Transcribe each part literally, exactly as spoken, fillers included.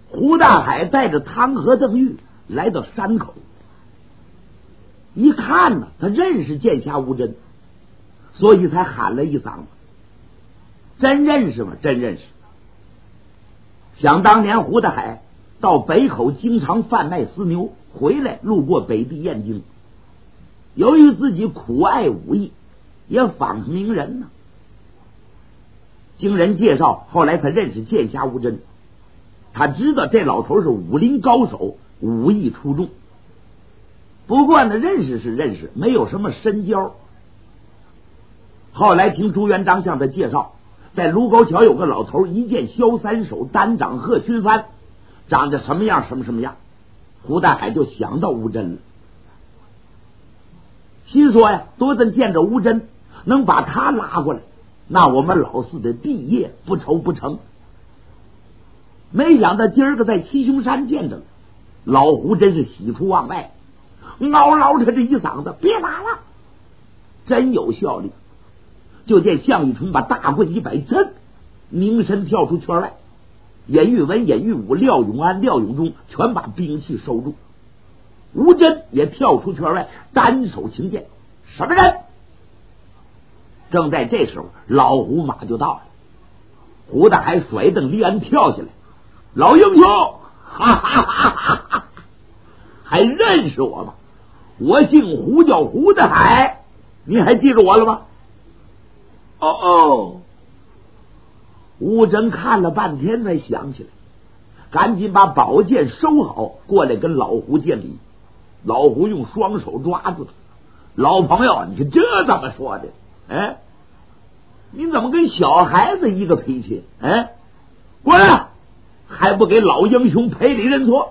胡大海带着汤和邓玉来到山口，一看呢，他认识剑侠吴真，所以才喊了一嗓子。真认识吗？真认识。想当年胡大海到北口经常贩卖私牛，回来路过北地燕京，由于自己苦爱武艺，也访名人呢。经人介绍，后来他认识剑侠吴真，他知道这老头是武林高手，武艺出众。不过呢，认识是认识，没有什么深交。后来听朱元璋向他介绍，在卢沟桥有个老头，一剑削三手，单掌贺群帆，长得什么样什么什么样。胡大海就想到吴真了，心说呀，多咱见着吴真，能把他拉过来，那我们老四的毕业不愁不成。没想到今儿个在七雄山见着了，老胡真是喜出望外，嗷嗷他这一嗓子，别打了，真有效力。就见项羽春把大棍一摆，噌，凝身跳出圈外。严玉文、严玉武、廖永安、廖永忠全把兵器收住。吴真也跳出圈外，单手擎剑。什么人？正在这时候，老胡马就到了。胡大海甩蹬离鞍跳下来，老英雄，哈哈哈哈哈！还认识我吗？我姓胡，叫胡大海，你还记住我了吗？哦哦，吴真看了半天才想起来，赶紧把宝剑收好，过来跟老胡见礼。老胡用双手抓住他，老朋友，你看这怎么说的？哎，你怎么跟小孩子一个脾气？哎，过来，还不给老英雄赔礼认错？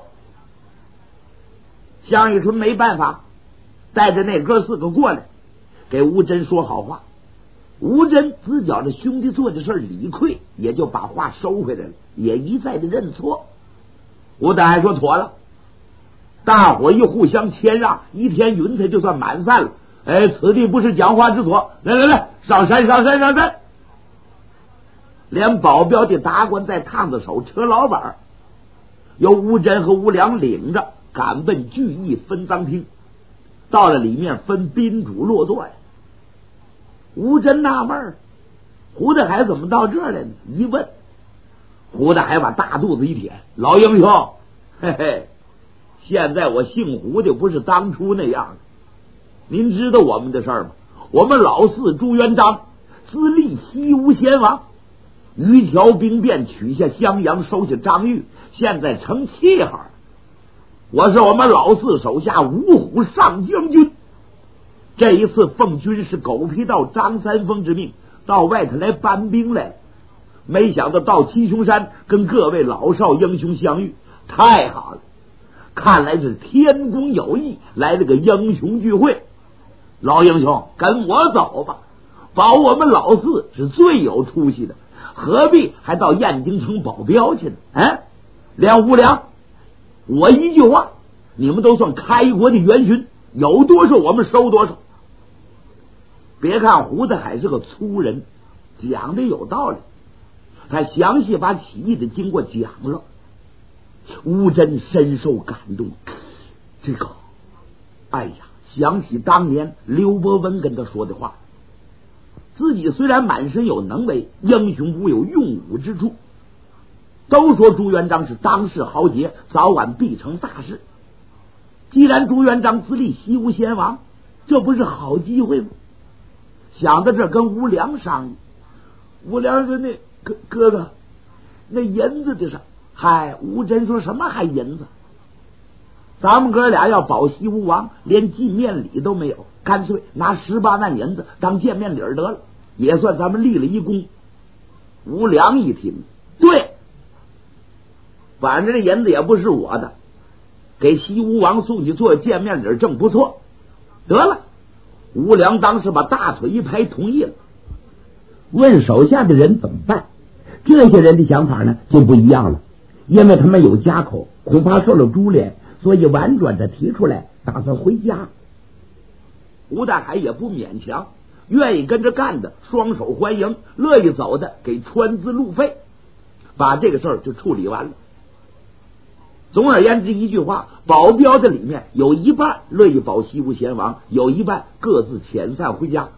项羽春没办法，带着那哥四个过来，给吴真说好话。吴真自觉着兄弟做的事理亏，也就把话收回来了，也一再的认错。吴大海说妥了，大伙一互相谦让，一天云彩就算满散了。哎，此地不是讲话之所，来来来，上山上山上山！连保镖的达官带趟子手车老板，由吴真和吴良领着赶奔聚义分赃厅。到了里面分宾主落座呀。吴真纳闷，胡大海怎么到这儿来呢？一问，胡大海把大肚子一舔，老英雄，嘿嘿，现在我姓胡的不是当初那样的。您知道我们的事儿吗？我们老四朱元璋自立西吴先王，余条兵变，取下襄阳，收下张玉，现在成气号。我是我们老四手下五虎上将军。这一次奉军师狗皮道张三丰之命到外头来搬兵来，没想到到七雄山跟各位老少英雄相遇，太好了！看来是天公有意，来了个英雄聚会。老英雄，跟我走吧，保我们老四是最有出息的，何必还到燕京城保镖去呢？哎，梁无良，我一句话，你们都算开国的元勋，有多少我们收多少。别看胡大海是个粗人，讲的有道理，他详细把起义的经过讲了。吴真深受感动，这个，哎呀，想起当年刘伯温跟他说的话，自己虽然满身有能为，英雄无有用武之处。都说朱元璋是当世豪杰，早晚必成大事。既然朱元璋自立西吴先王，这不是好机会吗？想到这，跟吴良商议。吴良说：“那哥哥哥，那银子的事。”嗨，吴真说什么还银子？咱们哥俩要保西吴王，连见面礼都没有，干脆拿十八万银子当见面礼得了，也算咱们立了一功。吴良一听，对，反正这银子也不是我的，给西吴王送去做见面礼正不错。得了，吴良当时把大腿一拍，同意了。问手下的人怎么办？这些人的想法呢就不一样了，因为他们有家口，恐怕受了株连，所以婉转的提出来，打算回家。吴大海也不勉强，愿意跟着干的双手欢迎，乐意走的给川资路费，把这个事儿就处理完了。 总而言之一句话，保镖的里面有一半乐意保西吴贤王，有一半各自遣散回家。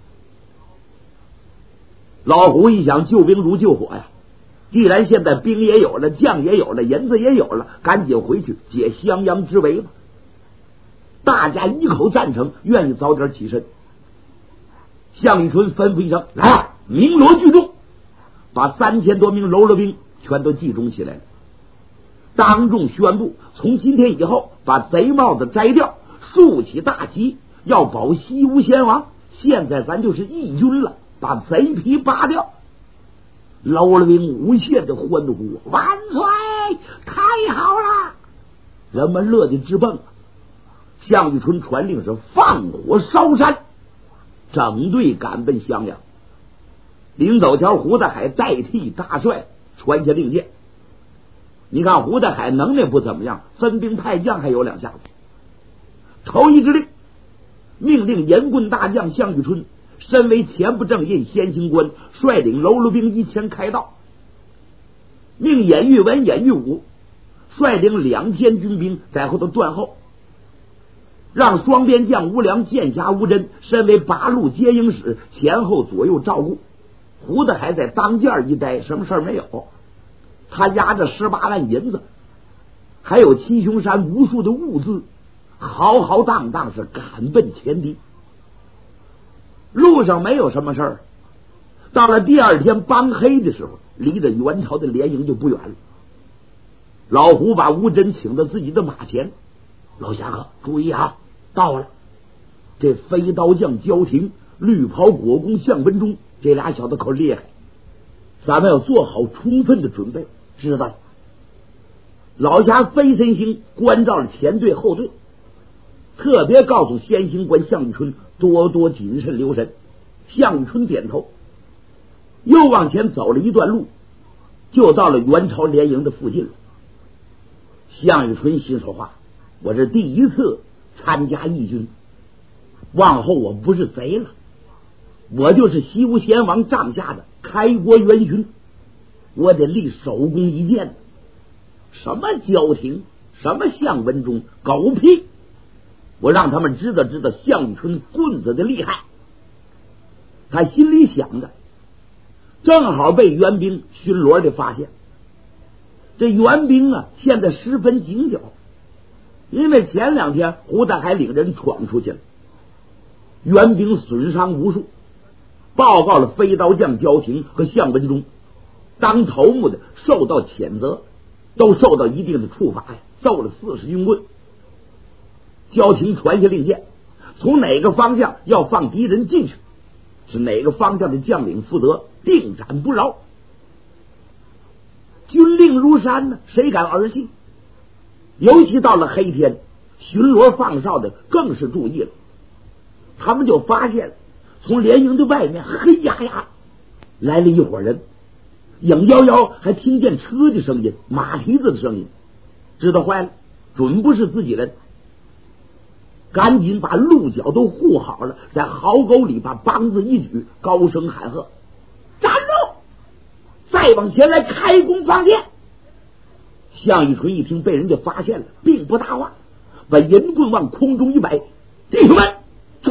老胡一想，救兵如救火呀！既然现在兵也有了，将也有了，银子也有了，赶紧回去解襄阳之围吧。大家一口赞成，愿意早点起身。项羽春吩咐一声：“来，鸣锣聚众！”把三千多名喽啰兵全都集中起来了。当众宣布，从今天以后把贼帽子摘掉，竖起大旗，要保西吴贤王。现在咱就是义军了，把贼皮扒掉。喽啰兵无限的欢呼：“万岁！太好了！”人们乐得直蹦。项羽春传令是放火烧山，整队赶奔襄阳。临走前，胡大海代替大帅传下令箭。你看胡大海能耐不怎么样，分兵派将还有两下子。头一支令，命令严棍大将项羽春身为前部正印先行官，率领喽啰兵一千开道。命演玉文、演玉武率领两千军兵在后头断后。让双边将吴良、剑侠吴真身为八路接应使，前后左右照顾。胡大海在当间一待，什么事儿没有。他押着十八万银子，还有七雄山无数的物资，浩浩荡荡是赶奔前敌。路上没有什么事儿。到了第二天傍黑的时候，离着元朝的联营就不远了。老胡把吴真请到自己的马前：“老侠客，注意啊，到了。这飞刀将焦廷、绿袍国公项文忠，这俩小子可厉害，咱们要做好充分的准备。”知道了。老侠飞身星关照了前队后队，特别告诉先行官项羽春多多谨慎留神。项羽春点头，又往前走了一段路，就到了元朝联营的附近了。项羽春心说话：“我是第一次参加义军，往后我不是贼了，我就是西吴贤王帐下的开国元勋，我得立首功一件。什么焦廷，什么项文忠，狗屁！我让他们知道知道项羽春棍子的厉害。”他心里想着，正好被援兵巡逻的发现。这援兵啊，现在十分警觉，因为前两天胡大海领人闯出去了，援兵损伤无数，报告了飞刀将焦廷和项文忠，当头目的受到谴责，都受到一定的处罚呀，揍了四十军棍。焦廷传下令箭，从哪个方向要放敌人进去，是哪个方向的将领负责，定斩不饶。军令如山呢，谁敢儿戏？尤其到了黑天，巡逻放哨的更是注意了。他们就发现，从联营的外面黑压压来了一伙人，影摇摇还听见车的声音、马蹄子的声音，知道坏了，准不是自己人。赶紧把鹿角都护好了，在壕沟里把梆子一举，高声喊喝：“站住！再往前来开弓放箭！”项羽春一听被人家发现了，并不搭话，把银棍往空中一摆：“弟兄们，走！”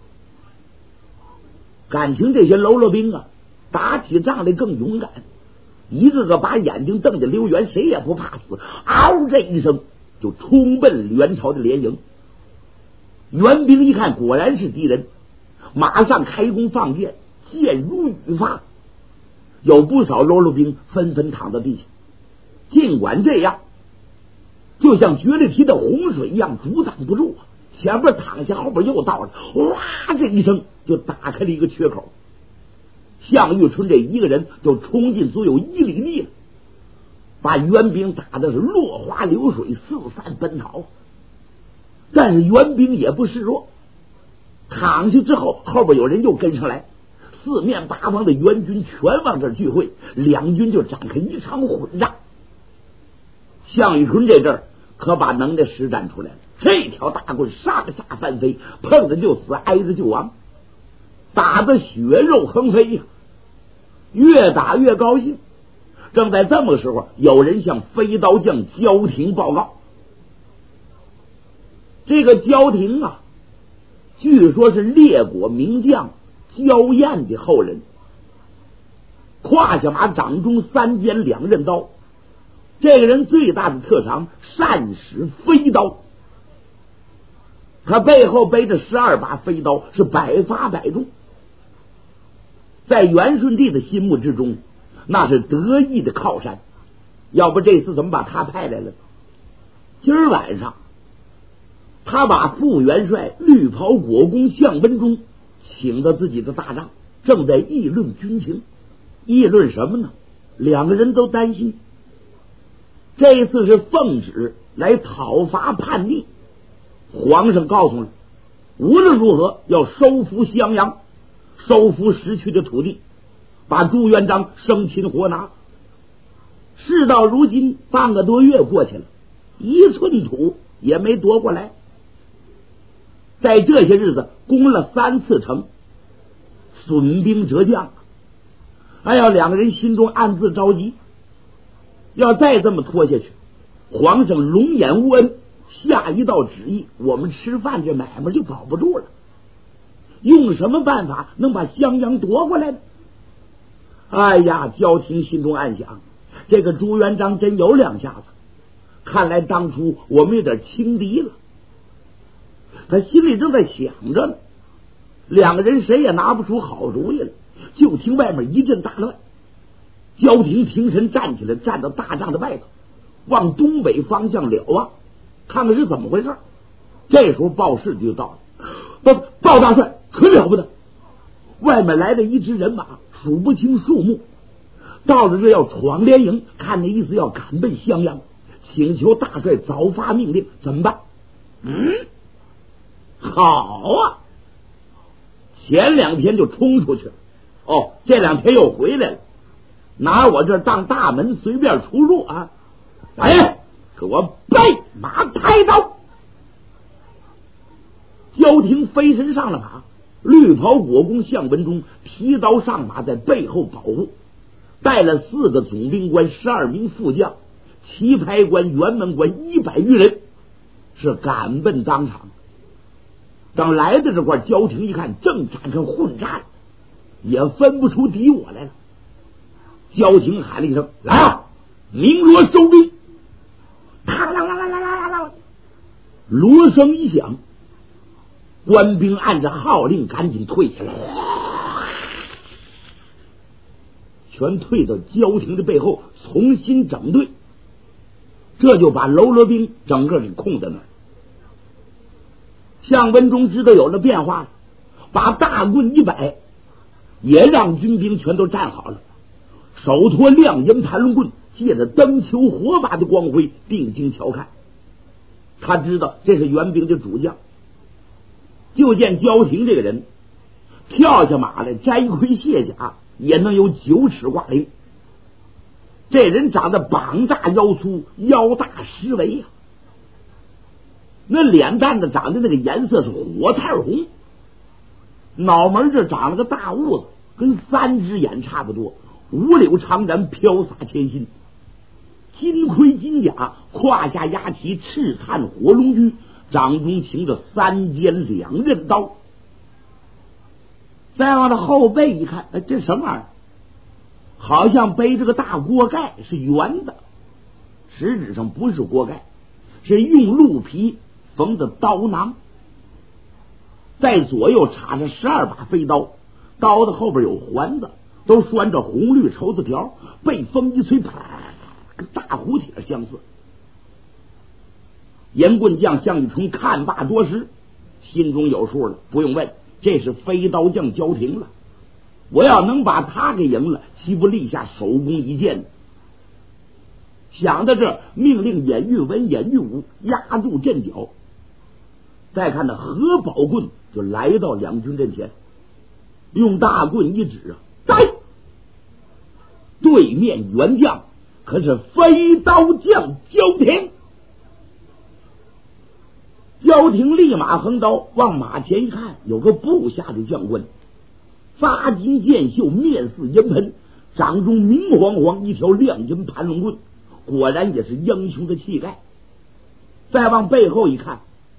感情这些喽啰兵啊，打起仗来更勇敢，一个个把眼睛瞪得溜圆，谁也不怕死。嗷这一声，就冲奔元朝的联营。援兵一看，果然是敌人，马上开弓放箭，箭如雨发。有不少喽啰兵纷纷躺到地下。尽管这样，就像决裂堤的洪水一样，阻挡不住啊！前边躺下，后边又到了，哇！这一声就打开了一个缺口。项羽春这一个人就冲进足有一里地了，把援兵打的是落花流水，四散奔逃。但是援兵也不示弱，躺下之后，后边有人又跟上来，四面八方的援军全往这儿聚会，两军就展开一场混战。项羽春这阵儿可把能耐施展出来了，这条大棍上下翻飞，碰着就死，挨着就亡，打得血肉横飞呀，越打越高兴。正在这么个时候，有人向飞刀将焦廷报告：“ 这个焦廷啊，据说是列国名将焦彦的后人，胯下马掌中三尖两刃刀。这个人最大的特长，善使飞刀。他背后背着十二把飞刀，是百发百中。在元顺帝的心目之中，那是得意的靠山。要不这次怎么把他派来了？今儿晚上，他把副元帅绿袍国公项文忠请到自己的大帐，正在议论军情。议论什么呢？两个人都担心，这一次是奉旨来讨伐叛逆，皇上告诉了，无论如何要收复襄阳，收复失去的土地，把朱元璋生擒活拿。事到如今，半个多月过去了，一寸土也没夺过来。在这些日子攻了三次城，损兵折将。哎呀，两个人心中暗自着急，要再这么拖下去，皇上龙颜无恩，下一道旨意，我们吃饭这买卖就保不住了。用什么办法能把襄阳夺过来呢？哎呀，焦廷心中暗想，这个朱元璋真有两下子，看来当初我们有点轻敌了。他心里正在想着呢，两个人谁也拿不出好主意来。就听外面一阵大乱，焦廷停神站起来，站到大帐的外头，往东北方向了望，看看是怎么回事。这时候报事就到了，报报大帅，可了不得！外面来了一支人马，数不清数目，到了这要闯连营，看那意思要赶奔襄阳，请求大帅早发命令，怎么办？嗯，好啊，前两天就冲出去了。哦，这两天又回来了，拿我这当大门随便出入啊！哎，给我备马抬刀！焦廷飞身上了马，绿袍国公项文忠提刀上马，在背后保护，带了四个总兵官、十二名副将、旗牌官、辕门官一百余人，是赶奔当场。等来的这块，焦廷一看，正展开混战，也分不出敌我来了。焦廷喊了一声：“来啊，鸣锣收兵！”啦啦啦啦啦啦啦啦，锣声一响，官兵按着号令赶紧退下来，全退到焦廷的背后，重新整队。这就把喽啰兵整个给控在那儿。项文忠知道有了变化了，把大棍一摆，也让军兵全都站好了，手托亮银盘龙棍，借着灯球火把的光辉定睛瞧看。他知道这是援兵的主将。就见焦廷这个人跳下马来，摘盔卸甲，也能有九尺挂翎。这人长得膀大腰粗，腰大实围呀、啊，那脸蛋子长得那个颜色是火炭红，脑门这长了个大痦子，跟三只眼差不多，五柳长髯飘洒千心，金盔金甲，胯下压起赤炭火龙驹，掌中擎着三尖两刃刀。再往他后背一看，哎，这什么玩意儿？好像背着个大锅盖，是圆的，实质上不是锅盖，是用鹿皮缝的刀囊。在左右插着十二把飞刀，刀的后边有环子，都拴着红绿绸子条，被风一吹，啪，跟大胡铁相似。严棍将项羽冲看罢多时，心中有数了，不用问，这是飞刀将焦廷了。我要能把他给赢了，岂不立下首功一件呢？想到这，命令演玉文、演玉武压住阵脚。再看那何宝棍就来到两军阵前，用大棍一指啊，来！对面援将可是飞刀将焦廷。焦廷立马横刀往马前一看，有个部下的将官，发金剑袖，面似银盆，掌中明晃晃一条亮银盘龙棍，果然也是英雄的气概。再往背后一看，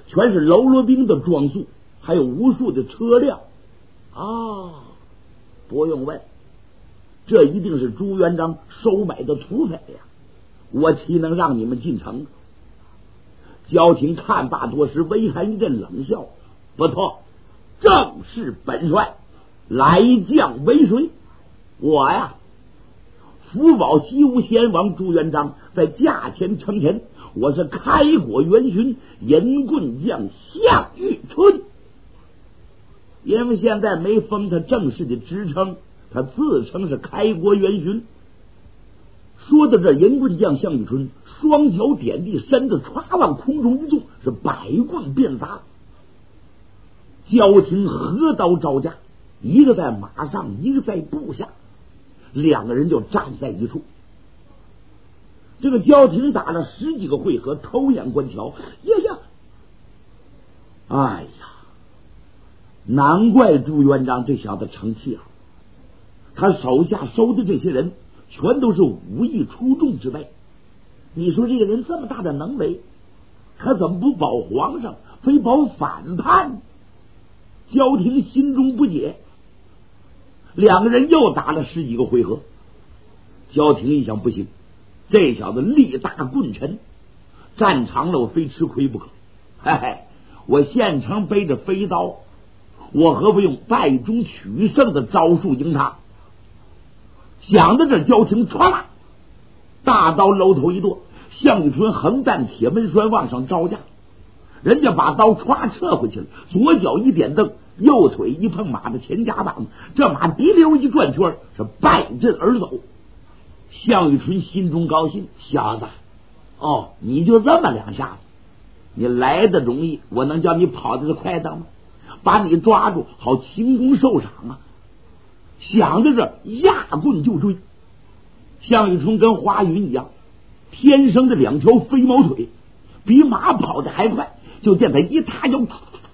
全是喽啰兵的装束，还有无数的车辆啊！不用问，这一定是朱元璋收买的土匪呀！我岂能让你们进城？焦廷看罢多时，微寒一阵冷笑：不错，正是本帅，来将为谁？我呀，福保西吴先王朱元璋在驾前称臣，我是开国元勋银棍将项羽春。因为现在没封他正式的职称，他自称是开国元勋。说到这，银棍将项羽春双脚点地，身子歘往空中一纵，是百棍遍砸。焦廷合刀招架，一个在马上，一个在部下，两个人就站在一处。这个焦廷打了十几个回合，偷眼观瞧，呀呀，哎呀，难怪朱元璋这小子成气了。他手下收的这些人全都是武艺出众之辈，你说这个人这么大的能为，他怎么不保皇上，非保反叛？焦廷心中不解。两个人又打了十几个回合，焦廷一想，不行，这小子力大棍沉，战长了我非吃亏不可。嘿嘿，我现成背着飞刀，我何不用败中取胜的招数赢他？想到这，焦廷唰啦，大刀搂头一剁，项羽春横担铁门栓往上招架，人家把刀歘撤回去了，左脚一点蹬，右腿一碰马的前夹膀，这马滴溜一转圈，是败阵而走。项羽春心中高兴，小子，哦，你就这么两下子，你来的容易，我能叫你跑的快的吗？把你抓住，好轻功受赏啊！想着这，压棍就追。项羽春跟花云一样，天生的两条飞毛腿，比马跑的还快。就见他一踏腰，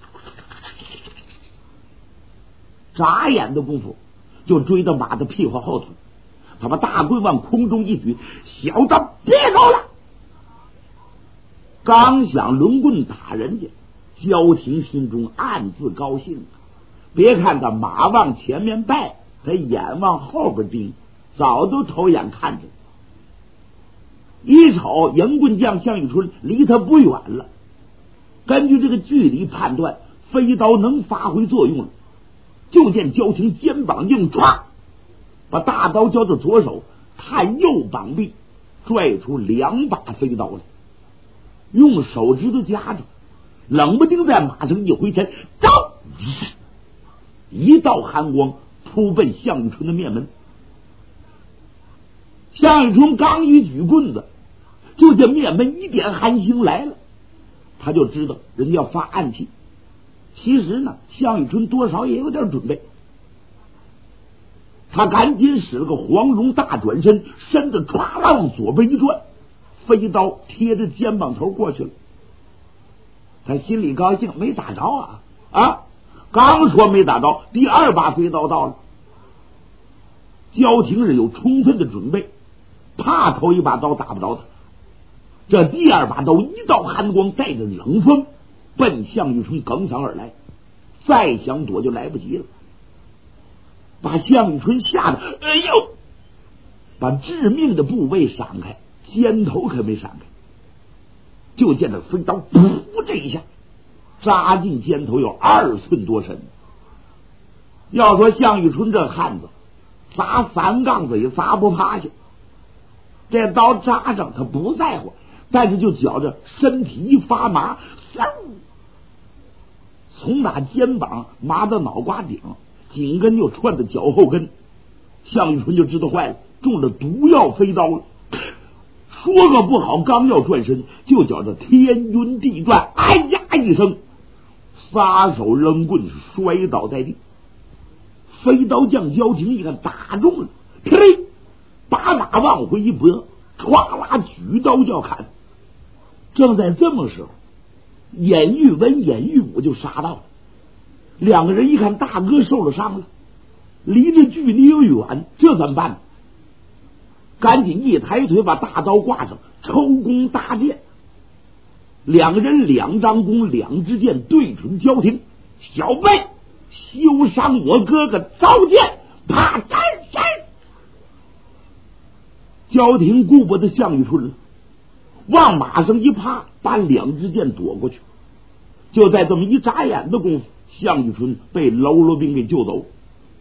眨眼的功夫就追到马的屁股后头。他把大棍往空中一举，小子别走了！刚想抡棍打人家，焦廷心中暗自高兴。别看他马往前面败，他眼往后边盯，早都偷眼看着。一瞅银棍将项羽春离他不远了，根据这个距离判断，飞刀能发挥作用了。就见焦廷肩膀硬歘，把大刀交到左手，探右膀臂，拽出两把飞刀来，用手指头夹着，冷不丁在马上一回身，招！一道寒光扑奔项羽春的面门。项羽春刚一举棍子，就见面门一点寒星来了，他就知道人家要发暗器。其实呢，项羽春多少也有点准备，他赶紧使了个黄蓉大转身，身子唰啦往左边一转，飞刀贴着肩膀头过去了。他心里高兴，没打着啊啊！刚说没打着，第二把飞刀到了。焦廷是有充分的准备，怕头一把刀打不着他。这第二把刀一道寒光，带着冷风奔项羽春梗嗓而来，再想躲就来不及了，把项羽春吓得哎呦，把致命的部位闪开，肩头可没闪开。就见他飞刀噗这一下扎进肩头有二寸多深。要说项羽春这汉子砸三杠子也砸不趴下，这刀扎上他不在乎，但是就觉着身体一发麻，从打肩膀麻到脑瓜顶，紧跟就串到脚后跟。项羽春就知道坏了，中了毒药飞刀了。说个不好，刚要转身，就觉着天晕地转，哎呀一声，撒手扔棍摔倒在地。飞刀将焦廷一看打中了，噼里把马往回一拨，歘啦举刀就要砍。正在这么时候，严玉文、严玉武就杀到了。两个人一看大哥受了伤了，离着距离又远，这怎么办呢？赶紧一抬腿把大刀挂上，抽弓搭箭。 两个人两张弓，两支箭对准焦廷。小辈，休伤我哥哥召见！啪！战战！焦廷顾不得项羽春了，往马上一趴，把两支箭躲过去。就在这么一眨眼的功夫，项羽春被喽啰兵给救走。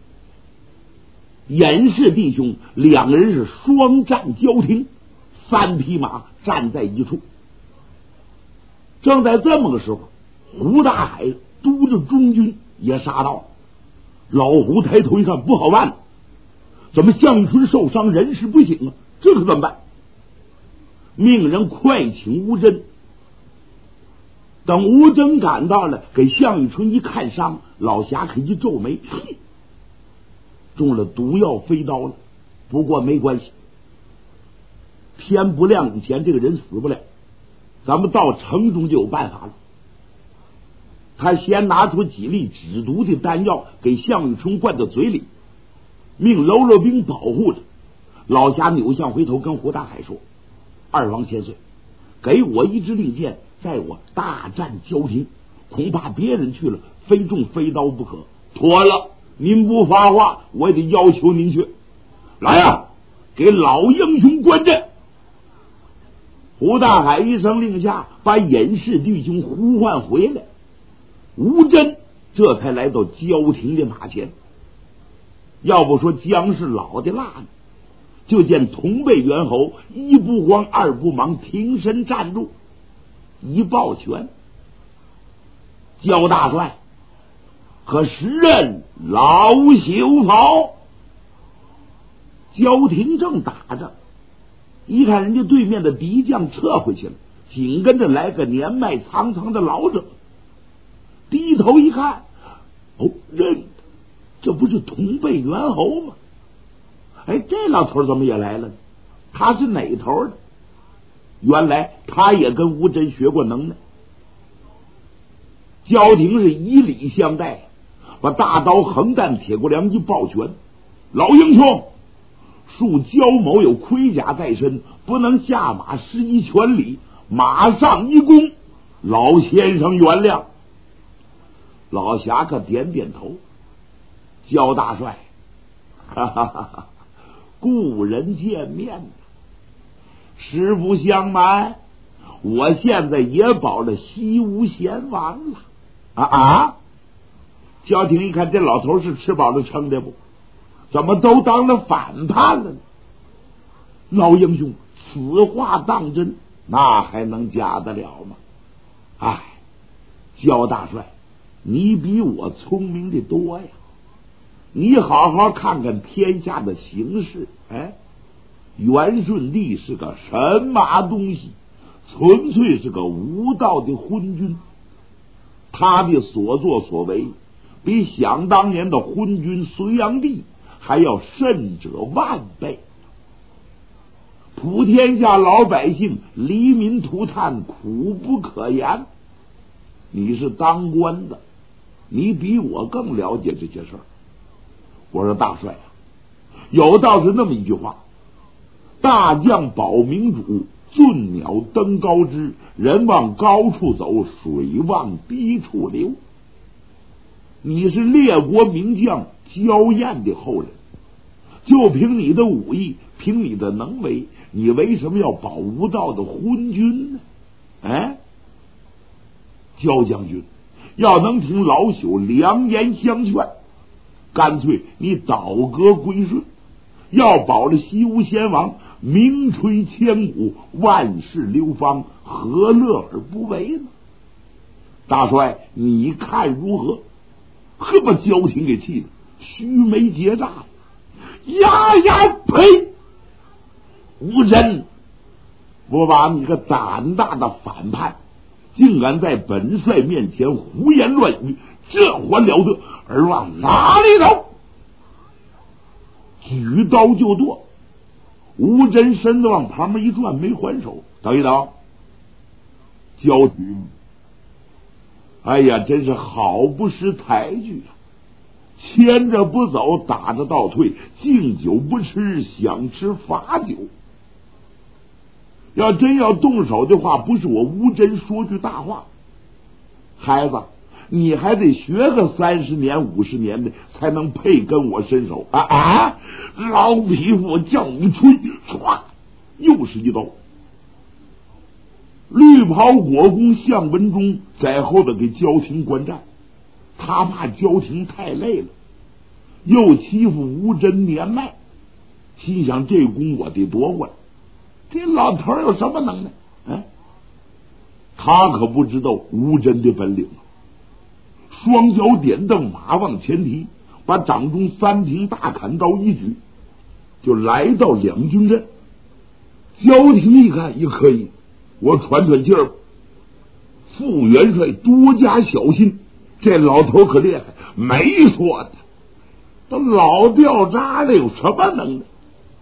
严氏弟兄两个人是双战交廷，三匹马站在一处。正在这么个时候，胡大海督着中军也杀到。老胡抬头一看，不好办了，怎么项羽春受伤，人事不省啊？这可怎么办？命人快请吴真。等吴真赶到了，给项羽春一看伤，老侠可一皱眉，嘿，中了毒药飞刀了。不过没关系，天不亮以前这个人死不了，咱们到城中就有办法了。他先拿出几粒止毒的丹药给项羽春灌到嘴里，命喽啰兵保护着。老侠扭向回头跟胡大海说：二王千岁，给我一支令箭，在我大战焦廷，恐怕别人去了非中飞刀不可。妥了，您不发话，我也得要求您去。来呀，给老英雄观阵！胡大海一声令下，把尹氏弟兄呼唤回来。吴真这才来到焦廷的马前。要不说姜是老的辣呢，就见同辈猿猴一不慌二不忙，挺身站住，一抱拳：焦大帅，可时任老朽否？焦廷正打着，一看人家对面的敌将撤回去了，紧跟着来个年迈苍苍的老者，低头一看，哦，认得，这不是同辈猿猴吗？哎，这老头怎么也来了呢？他是哪头的？原来他也跟吴真学过能耐。焦廷是以礼相待，把大刀横担铁骨梁一抱拳：老英雄，恕焦某有盔甲在身，不能下马施一拳礼，马上一躬，老先生原谅。老侠客点点头：焦大帅，哈哈哈哈，故人见面，实不相瞒，我现在也保了西吴贤王了。啊啊！焦廷一看这老头是吃饱了撑的不？怎么都当了反叛了呢？老英雄，此话当真，那还能假得了吗？哎，焦大帅，你比我聪明的多呀！你好好看看天下的形势，哎，元顺帝是个神马东西，纯粹是个无道的昏君。他的所作所为，比想当年的昏君隋炀帝还要甚者万倍。普天下老百姓黎民涂炭，苦不可言。你是当官的，你比我更了解这些事儿。我说大帅啊，有道是那么一句话：大将保民主，俊鸟登高枝，人往高处走，水往低处流。你是列国名将焦彦的后人，就凭你的武艺，凭你的能为，你为什么要保无道的昏君呢？哎，焦将军，要能听老朽良言相劝，干脆你倒戈归顺，要保了西吴先王，名垂千古，万世流芳，何乐而不为呢？大帅，你看如何？呵，把焦廷给气的须眉结炸了。呀呀呸！吴真，我把你个胆大的反叛，竟敢在本帅面前胡言乱语，这还了得！而往哪里走？举刀就剁。吴真身子往旁边一转，没还手。等一等，焦廷，哎呀，真是好不识抬举啊！牵着不走，打着倒退，敬酒不吃，想吃罚酒。 要真要动手的话，不是我吴真说句大话，孩子，你还得学个三十年五十年的，才能配跟我伸手啊啊！老匹夫叫你吹，唰，又是一刀。绿袍国公向文忠在后头给焦廷观战，他怕焦廷太累了，又欺负吴真年迈，心想这功我得夺过来。这老头有什么能耐？哎，他可不知道吴真的本领。双脚点蹬，马往前提，把掌中三挺大砍刀一举，就来到两军阵。焦廷一看也可以，我喘喘气儿。副元帅多加小心，这老头可厉害，没说的，都老掉渣了，有什么能耐？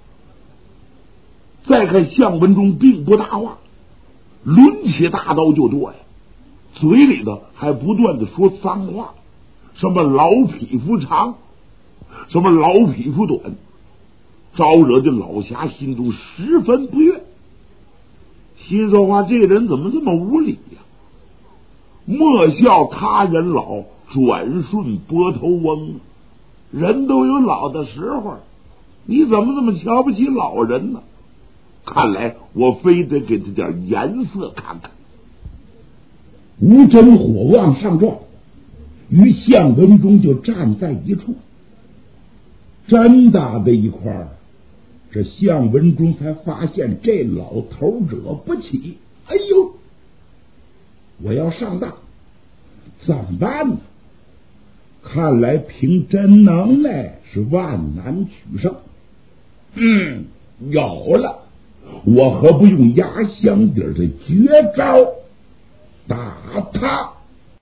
再看向文忠并不大话，抡起大刀就剁呀，嘴里头还不断的说脏话，什么老匹夫长，什么老匹夫短，招惹的老侠心中十分不悦，心说话这个人怎么这么无理呀？莫笑他人老，转瞬拨头翁，人都有老的时候，你怎么这么瞧不起老人呢？看来我非得给他点颜色看看。 吴真火往上撞，与向文忠就站在一处，真大的一块儿，这向文忠才发现这老头惹不起。哎呦，我要上当，怎么办呢？看来凭真能耐是万难取胜。嗯，有了，我何不用压箱底儿的绝招打他？